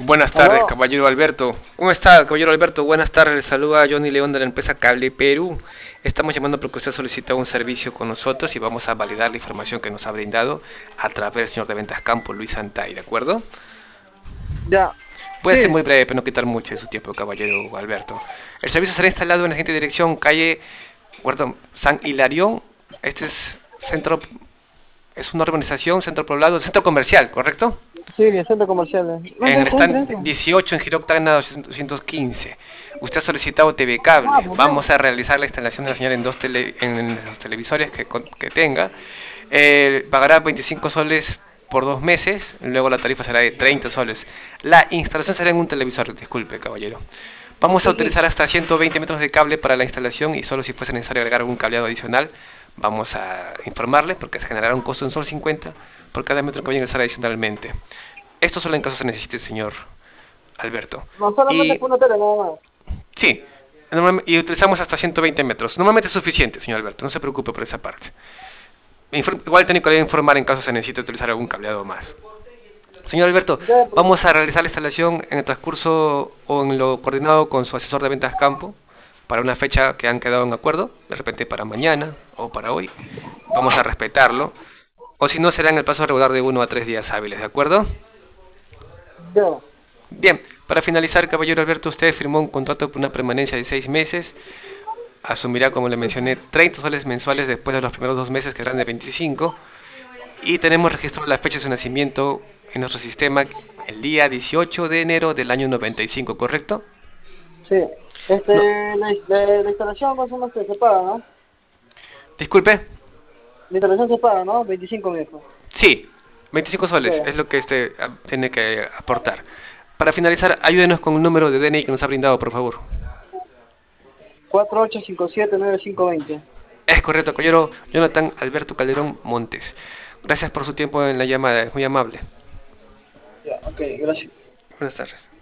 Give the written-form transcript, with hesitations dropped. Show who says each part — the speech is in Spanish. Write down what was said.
Speaker 1: Buenas tardes,
Speaker 2: Aló,
Speaker 1: caballero Alberto. ¿Cómo está, caballero Alberto? Buenas tardes. Le saluda a Johnny León de la empresa Cable Perú. Estamos llamando porque usted solicita un servicio con nosotros y vamos a validar la información que nos ha brindado a través del señor de Ventas Campo, Luis Santay, ¿de acuerdo?
Speaker 2: ya,
Speaker 1: Voy a ser
Speaker 2: sí,
Speaker 1: muy breve, pero no quitar mucho de su tiempo, caballero Alberto. El servicio será instalado en la siguiente dirección, calle San Hilarión. Este es centro, es una urbanización, centro poblado, centro comercial, ¿correcto?
Speaker 2: sí, el centro comercial.
Speaker 1: En el
Speaker 2: Entra, entra,
Speaker 1: stand
Speaker 2: entra.
Speaker 1: 18 en Giro Octavia 215. Usted ha solicitado TV Cable.
Speaker 2: Vamos,
Speaker 1: Vamos
Speaker 2: vamos.
Speaker 1: a realizar la instalación de la señal en en los televisores que tenga. Pagará 25 soles por 2 meses. Luego la tarifa será de 30 soles. La instalación será en un televisor. Disculpe, caballero. Vamos a
Speaker 2: Sí, sí.
Speaker 1: utilizar hasta 120 metros de cable para la instalación y solo si fuese necesario agregar algún cableado adicional, vamos a informarle porque se generará un costo de un sol 50 por cada metro que vaya a ingresar adicionalmente. Esto solo en caso se necesite, señor Alberto.
Speaker 2: No solamente
Speaker 1: Y
Speaker 2: fue una tele, nada más.
Speaker 1: sí, y utilizamos hasta 120 metros. Normalmente es suficiente, señor Alberto, no se preocupe por esa parte. Igual el técnico le va a informar en caso se necesite utilizar algún cableado más. Señor Alberto,
Speaker 2: Ya, pues,
Speaker 1: vamos a realizar la instalación en el transcurso o en lo coordinado con su asesor de ventas campo para una fecha que han quedado en acuerdo, de repente para mañana o para hoy. Vamos a respetarlo. O si no, será en el plazo regular de 1 a 3 días hábiles, ¿de acuerdo?
Speaker 2: ya.
Speaker 1: Bien, para finalizar, caballero Alberto, usted firmó un contrato por una permanencia de 6 meses. Asumirá, como le mencioné, 30 soles mensuales después de los primeros 2 meses, que serán de 25. Y tenemos registrado la fecha de su nacimiento en nuestro sistema el día 18 de enero del año 95, ¿correcto?
Speaker 2: Sí.
Speaker 1: No,
Speaker 2: La instalación más o menos se paga, ¿no?
Speaker 1: disculpe.
Speaker 2: La instalación se paga, ¿no? 25 me dijo.
Speaker 1: Sí, 25 soles
Speaker 2: Ya.
Speaker 1: es lo que tiene que aportar. Para finalizar, ayúdenos con el número de DNI que nos ha brindado, por favor.
Speaker 2: 48579520.
Speaker 1: Es correcto, caballero Jonathan Alberto Calderón Montes. Gracias por su tiempo en la llamada, es muy amable.
Speaker 2: Ya, ok, gracias.
Speaker 1: Buenas tardes.